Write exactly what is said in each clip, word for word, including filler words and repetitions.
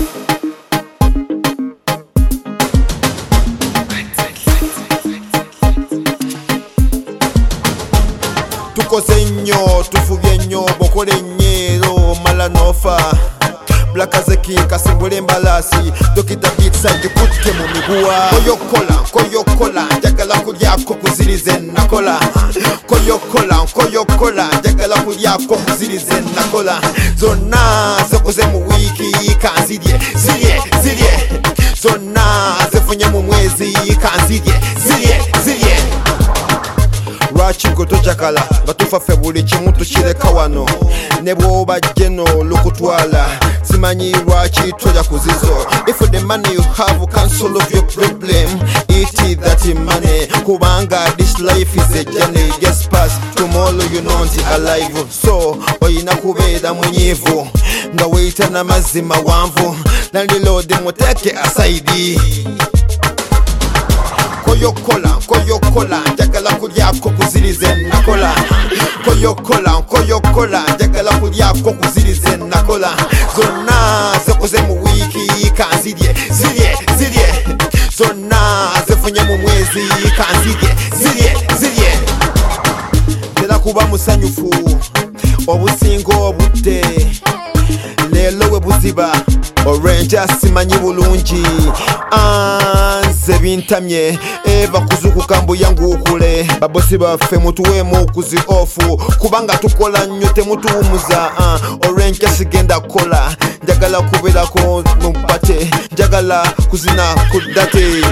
Tukoze nnyo tufubye nnyo bokole nnyero mala nofa Black as a king kasimbule embalasi Dokita beats agikutte mu miguwa Koyokola koyokola njagala kulyako kuzirize nakola Koyokola koyokola njagala kulyako kuzirize nakola Zonna zekoze mu wiki kanzirye zirye zirye Zonna zefunye mu mwezi kanzirye zirye zirye Lwaki gwe tojakala nga tufaffe buli kimu tukireka wano ne bw'oba jeno lukutwala simanyi lwaki toja kuzizo. If the money you have can solve your problem, it is that money kubanga this life is a journey. Just pass tomorrow you not alive, so oyina kubeera munyiivu nga weyita n'amazzi mawanvu landlord muteke aside. Koyokola koyokola njagala kulyako kuzirize nakola Koyokola koyokola njagala kulyako kuzirize nakola Zonna zekoze mu wiki kanzirye zirye zirye Zonna zefunye mu mwezi kanzirye zirye zirye Tera kuba musanyufu obusingo obudde lelo we buziba orange simanyi bulungi anze bintamye eva kuzukuka mbu yangu ukule babosi baffe mutuwemu kuzi ofu kubanga tukola nnyo temutuwumuza uh, orange sigenda kola njagala kubeerako mupate njagala kuzina kudate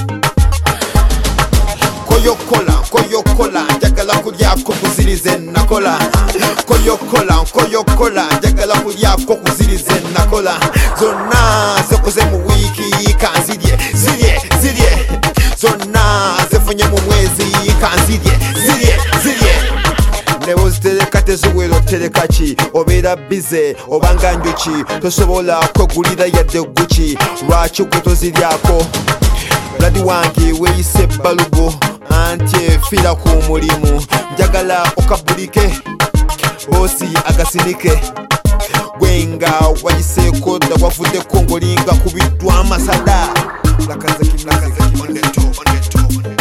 Koyokola koyokola njagala kulyako kuzirize nakola Koyokola koyokola njagala kulyako kuzirize nakola Zonna zekoze mu wiki kanzirye zirye zirye Zonna zefunye mu mwezi kanzirye zirye zirye Leo zitereka teziwera otereka ki obeera bize obanga njuki tosobola kwegulira yadde guki lwaki gwe toziryako Ladi wange weyise balubu anti fira ku mulimu njagala okabulike bosi agasinike gwenga wayiseko dawavudeko ngolinga kubiddwa amasada Black as a king, black as a king, on the top, on the top, on the top.